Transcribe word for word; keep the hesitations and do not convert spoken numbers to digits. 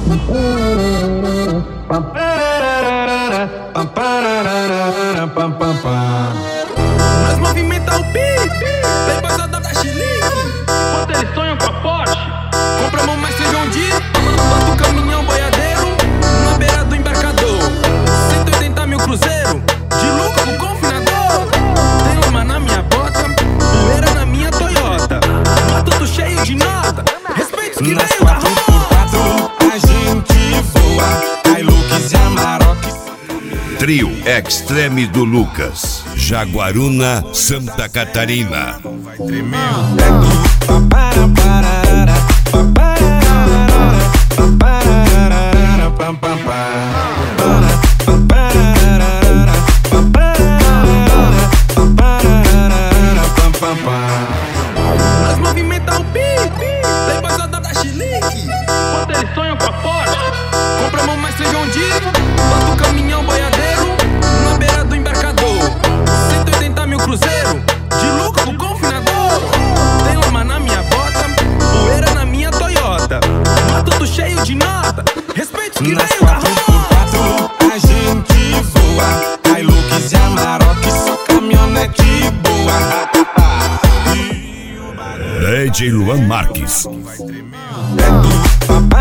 Nós movimenta o pique, tem passada da chilique. Quando eles sonham com a Porsche, compramos mais feijão de bota o caminhão boiadeiro na beira do embarcador. Cento e oitenta mil cruzeiro, de lucro com confinador. Tem lama na minha bota, poeira na minha Toyota. Mas tudo cheio de nota, respeito que nas veio da quatro por quatro a gente voa, Hilux e Amarok. Trio Extreme do Lucas, Jaguaruna, Santa Catarina. Vai tremer o teto, papara, pararara, papara, papara, pam, pam, Nós movimenta o pique, tem passada da chilique. Quando eles sonham com a Porsche, compramos mais feijão de bota o caminhão boiadeiro na beira do embarcador. Cento e oitenta mil cruzeiro, de lucro com confinador. Tem lama na minha bota, poeira na minha Toyota. Mas tudo cheio de nota, respeito que nas veio da quatro por quatro a gente voa, Hilux e Amarok, só caminhonete boa. D J Luan Marques. Vai tremer o teto,